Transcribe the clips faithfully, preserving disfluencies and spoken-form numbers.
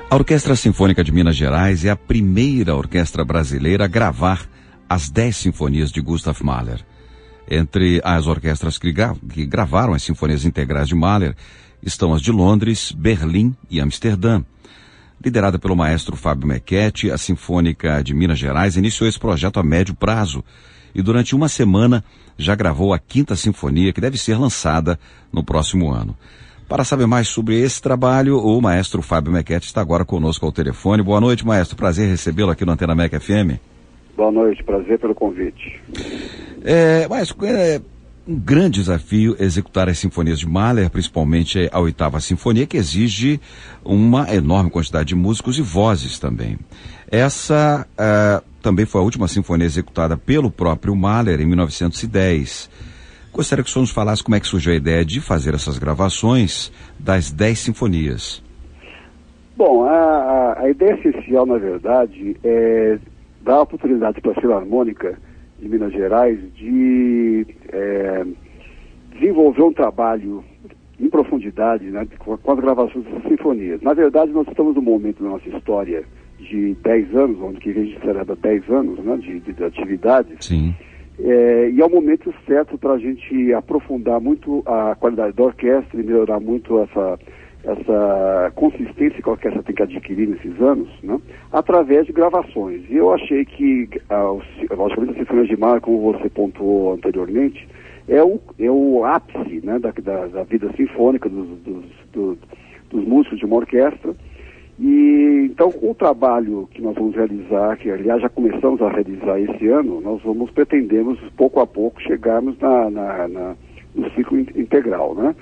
A Orquestra Sinfônica de Minas Gerais é a primeira orquestra brasileira a gravar as dez sinfonias de Gustav Mahler. Entre as orquestras que, gra que gravaram as sinfonias integrais de Mahler estão as de Londres, Berlim e Amsterdã. Liderada pelo maestro Fábio Mecchetti, a Sinfônica de Minas Gerais iniciou esse projeto a médio prazo e durante uma semana já gravou a quinta sinfonia, que deve ser lançada no próximo ano. Para saber mais sobre esse trabalho, o maestro Fábio Mecchetti está agora conosco ao telefone. Boa noite, maestro. Prazer recebê-lo aqui no Antena Mec F M. Boa noite, prazer pelo convite. É, maestro, é um grande desafio executar as sinfonias de Mahler, principalmente a oitava sinfonia, que exige uma enorme quantidade de músicos e vozes também. Essa uh, também foi a última sinfonia executada pelo próprio Mahler em mil novecentos e dez. Gostaria que o senhor nos falasse como é que surgiu a ideia de fazer essas gravações das dez sinfonias. Bom, a, a ideia essencial, na verdade, é dar a oportunidade para a Filarmônica de Minas Gerais de é, desenvolver um trabalho em profundidade, né, com, com as gravações dessas sinfonias. Na verdade, nós estamos num momento da nossa história de dez anos, onde que a gente celebra dez anos, né, de, de, de atividades. Sim. É, e é o momento certo para a gente aprofundar muito a qualidade da orquestra e melhorar muito essa, essa consistência que a orquestra tem que adquirir nesses anos, né, através de gravações. E eu achei que, a, logicamente, a Sinfonia de Mahler, como você pontuou anteriormente, é o, é o ápice, né, da, da, da vida sinfônica dos, dos, dos, dos músicos de uma orquestra. E então, com o trabalho que nós vamos realizar, que aliás já começamos a realizar esse ano, nós vamos pretendemos pouco a pouco chegarmos na, na, na, no ciclo integral, né?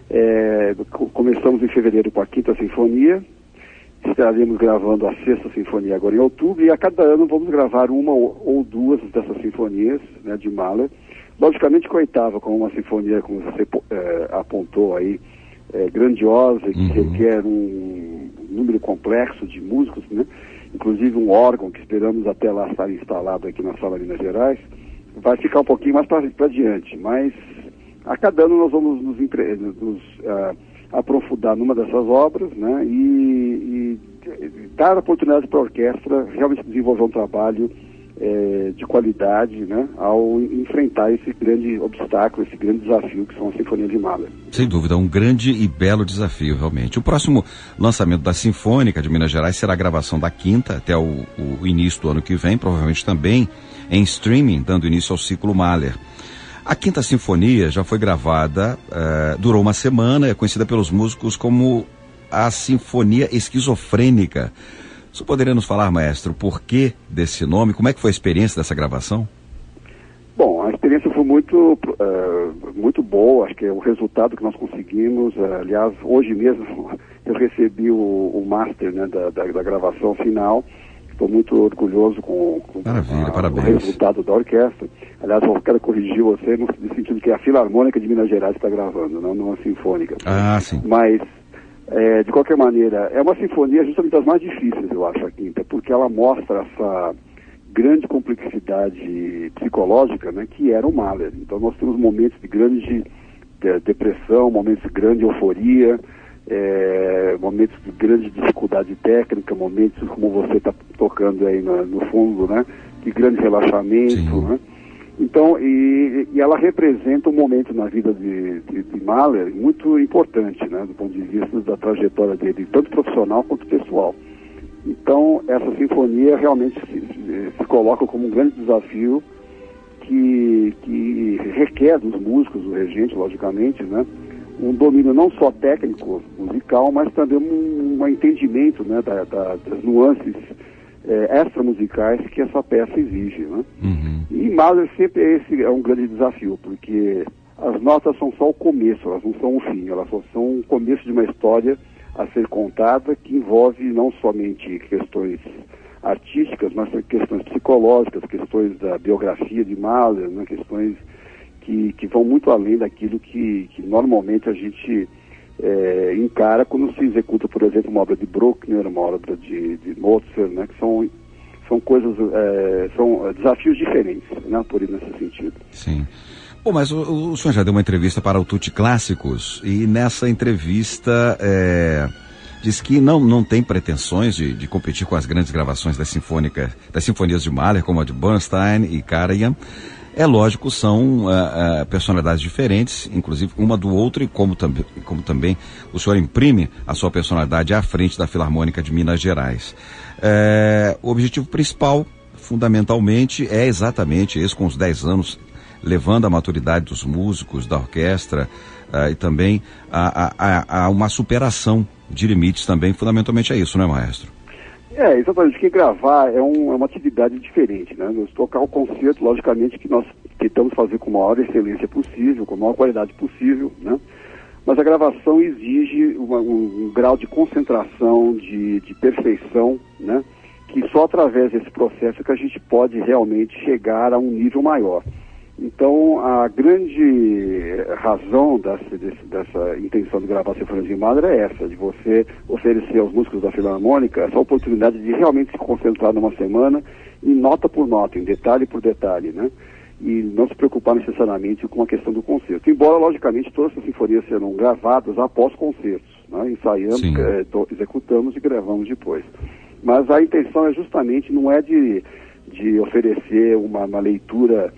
É, começamos em fevereiro com a quinta sinfonia, estaremos gravando a sexta sinfonia agora em outubro, e a cada ano vamos gravar uma ou, ou duas dessas sinfonias, né, de Mahler. Logicamente com a oitava, como uma sinfonia, como você é, apontou aí, é, grandiosa, que uhum. requer um número complexo de músicos, né? Inclusive um órgão que esperamos até lá estar instalado aqui na Sala Minas Gerais, vai ficar um pouquinho mais para diante, mas a cada ano nós vamos nos, nos uh, aprofundar numa dessas obras, né? E, e dar oportunidade para a orquestra realmente desenvolver um trabalho é, de qualidade, né, ao enfrentar esse grande obstáculo, esse grande desafio que são as sinfonias de Mahler. Sem dúvida, um grande e belo desafio, realmente. O próximo lançamento da Sinfônica de Minas Gerais será a gravação da quinta até o, o início do ano que vem, provavelmente também em streaming, dando início ao ciclo Mahler. A quinta sinfonia já foi gravada, uh, durou uma semana, é conhecida pelos músicos como a Sinfonia Esquizofrênica. O senhor poderia nos falar, maestro, o porquê desse nome? Como é que foi a experiência dessa gravação? Bom, a experiência foi muito, uh, muito boa. Acho que é o resultado que nós conseguimos. Uh, aliás, hoje mesmo eu recebi o, o master, né, da, da, da gravação final. Estou muito orgulhoso com, com Maravilha, a, parabéns. o resultado da orquestra. Aliás, eu quero corrigir você no, no sentido que é a Filarmônica de Minas Gerais está gravando, não, não a Sinfônica. Ah, sim. Mas... É, de qualquer maneira, é uma sinfonia justamente das mais difíceis, eu acho, a quinta, porque ela mostra essa grande complexidade psicológica, né, que era o Mahler. Então nós temos momentos de grande de, depressão, momentos de grande euforia, é, momentos de grande dificuldade técnica, momentos como você está tocando aí no, no fundo, né, de grande relaxamento, Sim. né? Então, e, e ela representa um momento na vida de, de, de Mahler muito importante, né, do ponto de vista da trajetória dele, tanto profissional quanto pessoal. Então, essa sinfonia realmente se, se coloca como um grande desafio que, que requer dos músicos, do regente, logicamente, né, um domínio não só técnico, musical, mas também um, um entendimento, né, da, da, das nuances É, extramusicais que essa peça exige, né? Uhum. E Mahler sempre esse é um grande desafio, porque as notas são só o começo, elas não são o fim, elas só são o começo de uma história a ser contada que envolve não somente questões artísticas, mas questões psicológicas, questões da biografia de Mahler, né? Questões que, que vão muito além daquilo que, que normalmente a gente É, encara quando se executa, por exemplo, uma obra de Bruckner, uma obra de, de Mozart, né, que são, são coisas, é, são desafios diferentes, né, por ir nesse sentido. Sim. Bom, mas o, o senhor já deu uma entrevista para o Tutti Clássicos, e nessa entrevista é, diz que não, não tem pretensões de, de competir com as grandes gravações das, sinfônica, das sinfonias de Mahler, como a de Bernstein e Karajan. É lógico, são uh, uh, personalidades diferentes, inclusive uma do outro, e como, tam como também o senhor imprime a sua personalidade à frente da Filarmônica de Minas Gerais. É, o objetivo principal, fundamentalmente, é exatamente esse, com os dez anos, levando a maturidade dos músicos, da orquestra, uh, e também a, a, a, a uma superação de limites também, fundamentalmente é isso, não é, maestro? É, exatamente, que gravar é, um, é uma atividade diferente, né? Nós tocar o concerto, logicamente, que nós tentamos fazer com a maior excelência possível, com a maior qualidade possível, né? Mas a gravação exige uma, um, um grau de concentração, de, de perfeição, né? Que só através desse processo que a gente pode realmente chegar a um nível maior. Então, a grande razão dessa, dessa intenção de gravar Sinfonias de Mahler é essa, de você oferecer aos músicos da Filarmônica essa oportunidade de realmente se concentrar numa semana, em nota por nota, em detalhe por detalhe, né? E não se preocupar necessariamente com a questão do concerto. Embora, logicamente, todas essas sinfonias serão gravadas após concertos, né? Ensaiamos, é, executamos e gravamos depois. Mas a intenção é justamente, não é de, de oferecer uma, uma leitura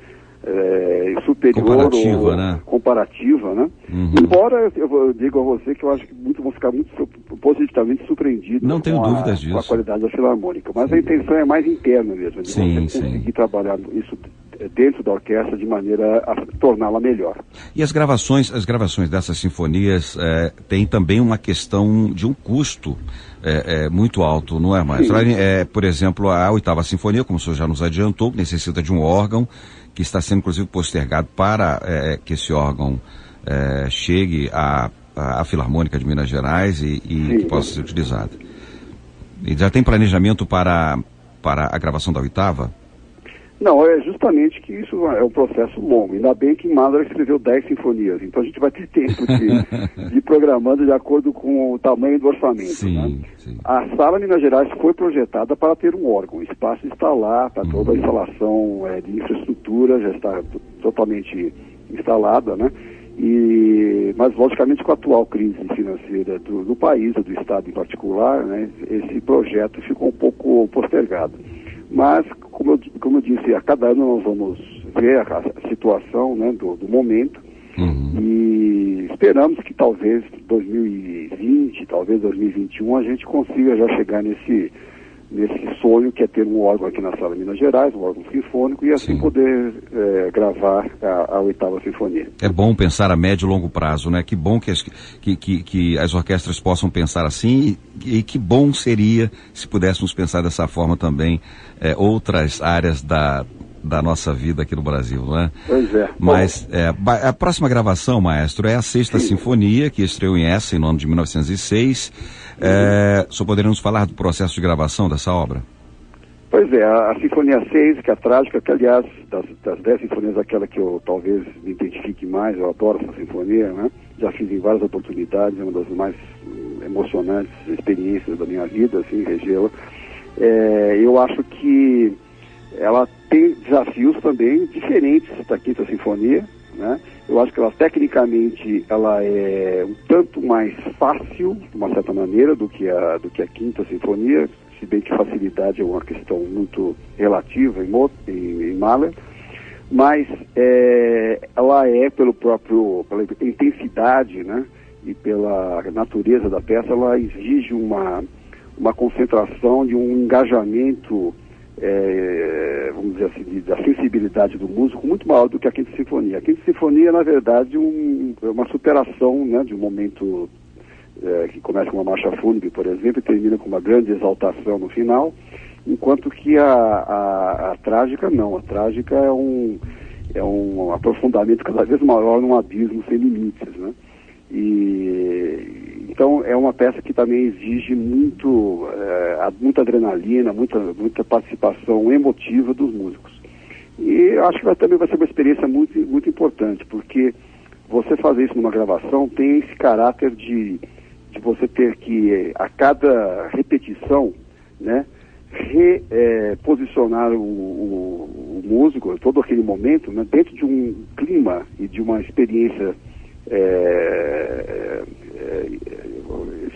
É, superior comparativa, ou né? comparativa, né? Uhum. Embora eu, eu digo a você que eu acho que muitos vão ficar muito positivamente surpreendidos Não tenho com, dúvidas a, disso. com a qualidade da Filarmônica, mas sim. a intenção é mais interna mesmo, de sim, você conseguir sim. trabalhar isso dentro da orquestra de maneira a torná-la melhor. E as gravações, as gravações dessas sinfonias é, tem também uma questão de um custo é, é, muito alto, não é, Maestro? É, por exemplo, a oitava sinfonia, como o senhor já nos adiantou, necessita de um órgão que está sendo, inclusive, postergado para é, que esse órgão é, chegue à, à Filarmônica de Minas Gerais e, e que possa ser utilizado. E já tem planejamento para, para a gravação da oitava? Não, é justamente que isso é um processo longo. Ainda bem que Mahler escreveu dez sinfonias, então a gente vai ter tempo de, de ir programando de acordo com o tamanho do orçamento. Sim, né? Sim. A Sala Minas Gerais foi projetada para ter um órgão, o espaço está lá, para toda a instalação é, de infraestrutura, já está totalmente instalada, né? E, mas logicamente com a atual crise financeira do, do país, do Estado em particular, né, esse projeto ficou um pouco postergado. Mas, como eu, como eu disse, a cada ano nós vamos ver a, a situação, né, do, do momento, uhum. E esperamos que talvez dois mil e vinte, talvez dois mil e vinte e um, a gente consiga já chegar nesse, nesse sonho que é ter um órgão aqui na Sala Minas Gerais, um órgão sinfônico, e assim Sim. poder é, gravar a, a oitava sinfonia. É bom pensar a médio e longo prazo, né? Que bom que as, que, que, que as orquestras possam pensar assim, e, e que bom seria se pudéssemos pensar dessa forma também é, outras áreas da, da nossa vida aqui no Brasil, né? Pois é. Mas é, a próxima gravação, maestro, é a Sexta Sim. Sinfonia, que estreou em Essen no ano de mil novecentos e seis. É, só poderíamos falar do processo de gravação dessa obra? Pois é, a, a Sinfonia seis, que é a trágica, que aliás, das, das dez sinfonias, aquela que eu talvez me identifique mais, eu adoro essa sinfonia, né? Já fiz em várias oportunidades, é uma das mais emocionantes experiências da minha vida, assim, regê-la. É, eu acho que ela tem desafios também diferentes da Quinta Sinfonia, né? Eu acho que ela, tecnicamente, ela é um tanto mais fácil, de uma certa maneira, do que a, do que a Quinta Sinfonia, se bem que facilidade é uma questão muito relativa em, em, em Mahler, mas é, ela é, pelo próprio, pela intensidade, né, e pela natureza da peça, ela exige uma, uma concentração de um engajamento, É, vamos dizer assim, de, da sensibilidade do músico muito maior do que a Quinta Sinfonia. A Quinta Sinfonia é, na verdade, um, uma superação, né, de um momento é, que começa com uma marcha fúnebre, por exemplo, e termina com uma grande exaltação no final, enquanto que a, a, a trágica não. A trágica é um, é um aprofundamento cada vez maior num abismo sem limites, né? E, então é uma peça que também exige muito, é, muita adrenalina, muita, muita participação emotiva dos músicos. E acho que vai, também vai ser uma experiência muito, muito importante, porque você fazer isso numa gravação tem esse caráter de, de você ter que, a cada repetição, né, reposicionar é, o, o, o músico, todo aquele momento, né, dentro de um clima e de uma experiência É, é,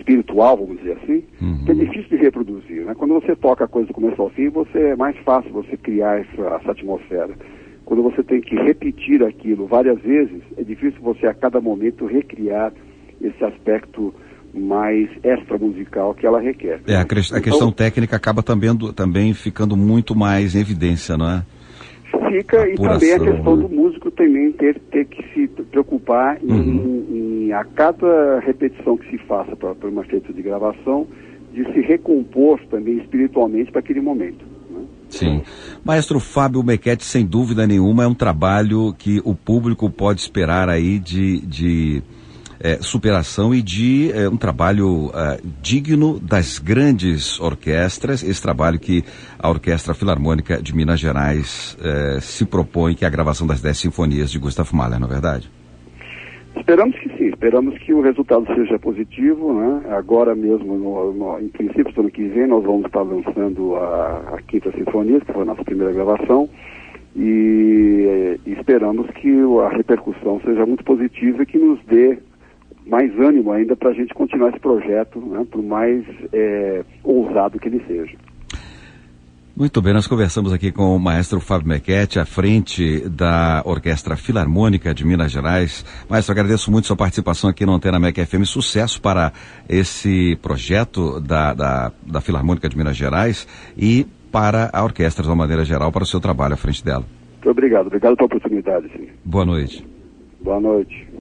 espiritual, vamos dizer assim, uhum. que é difícil de reproduzir, né? Quando você toca a coisa do começo ao fim, você, é mais fácil você criar essa, essa atmosfera. Quando você tem que repetir aquilo várias vezes, é difícil você a cada momento recriar esse aspecto mais extra-musical que ela requer. É, a, a questão então, técnica acaba também, também ficando muito mais em evidência, não é? Fica, a e também a questão do músico também ter, ter que se preocupar em, uhum. em, a cada repetição que se faça para uma feita de gravação, de se recompor também espiritualmente para aquele momento. Né? Sim. Maestro Fábio Mecchetti, sem dúvida nenhuma, é um trabalho que o público pode esperar aí de... de... É, superação e de é, um trabalho uh, digno das grandes orquestras, esse trabalho que a Orquestra Filarmônica de Minas Gerais uh, se propõe, que é a gravação das dez sinfonias de Gustav Mahler, não é verdade? Esperamos que sim, esperamos que o resultado seja positivo, né? Agora mesmo, no, no, em princípio, no ano que vem, nós vamos estar lançando a, a Quinta Sinfonia, que foi a nossa primeira gravação, e, e esperamos que a repercussão seja muito positiva e que nos dê mais ânimo ainda para a gente continuar esse projeto, né, por mais é, ousado que ele seja. Muito bem, nós conversamos aqui com o maestro Fábio Mecchetti, à frente da Orquestra Filarmônica de Minas Gerais. Maestro, agradeço muito sua participação aqui no Antena MEC F M. Sucesso para esse projeto da, da, da Filarmônica de Minas Gerais e para a orquestra, de uma maneira geral, para o seu trabalho à frente dela. Muito obrigado, obrigado pela oportunidade. Sim. Boa noite. Boa noite.